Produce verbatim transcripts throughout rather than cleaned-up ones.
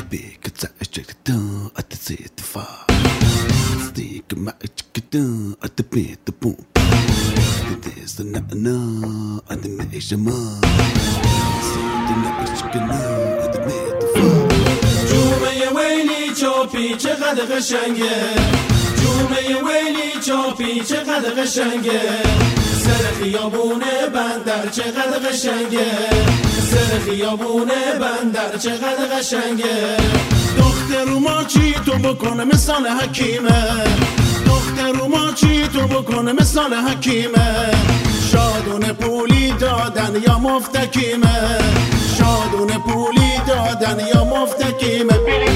big attack done at the set the fire. Stick my chicken at the pit the boom. There's the na na at the measurement. See the na chicken at the pit the fire. جومه ویلی چاپی چقدر قشنگه، جومه ویلی چاپی چقدر قشنگه، سر خیابون بندر چقدر قشنگه، سر خیابون بندر چقدر قشنگه. دختر ما چی تو بکنه مثال حکیمه، دختر ما چی تو بکنه مثال حکیمه، شادون پولی دادن یا مفتکیمه، شادون پولی دادن یا مفتکیمه.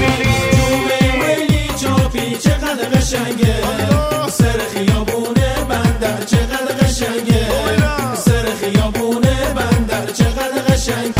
جومه ویلی چاپی چقدر قشنگه، سر خیابون بندر چقدر قشنگه، سر خیابون بندر چقدر قشنگه.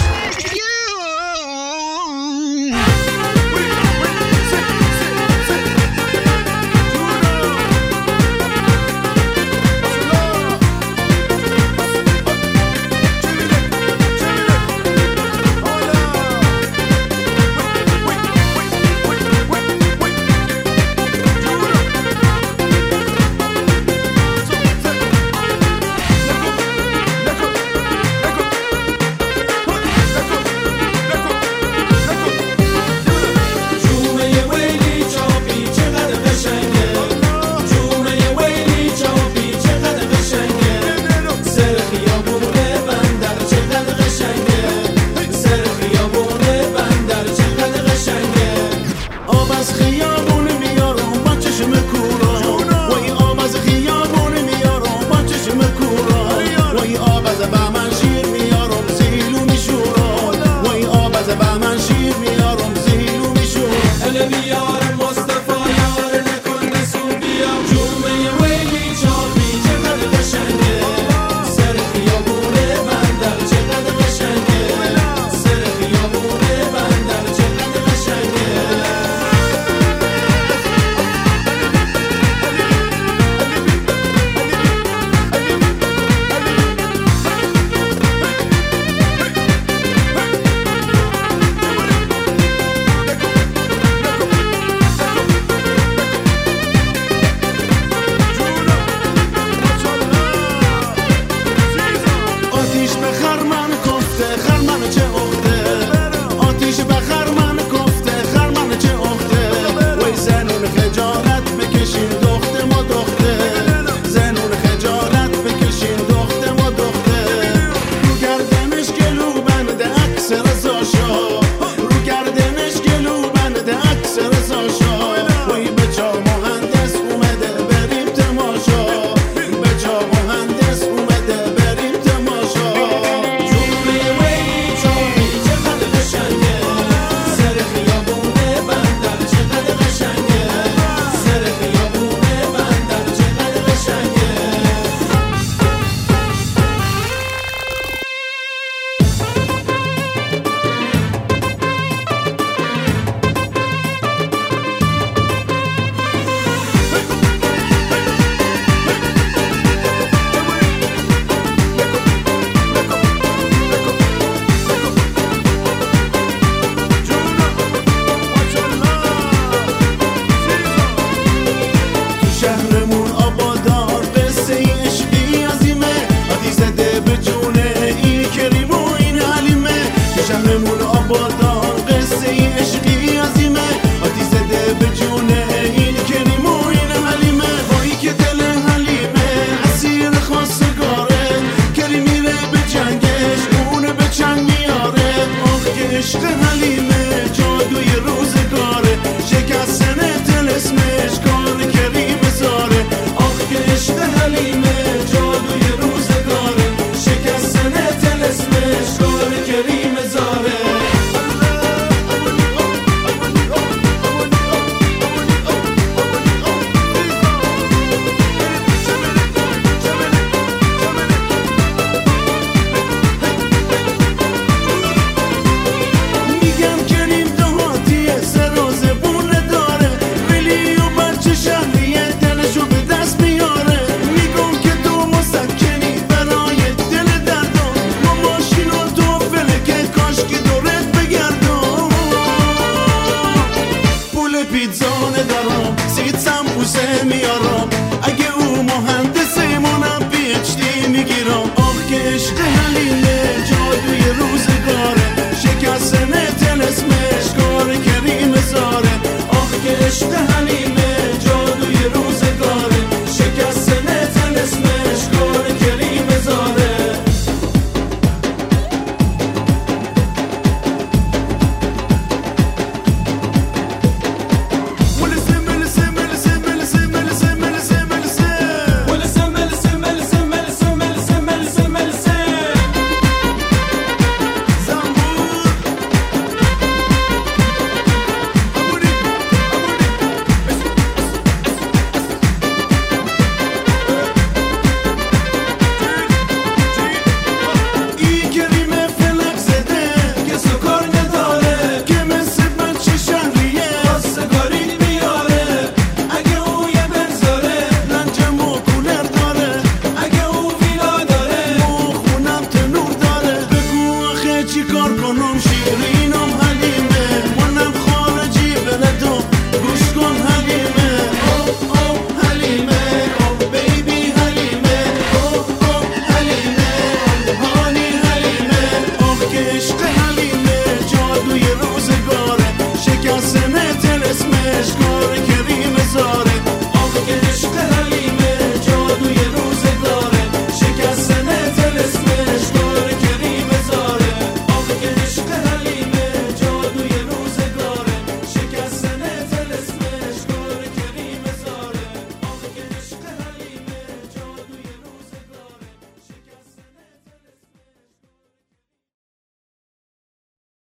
عشق حلیمه جادوی رو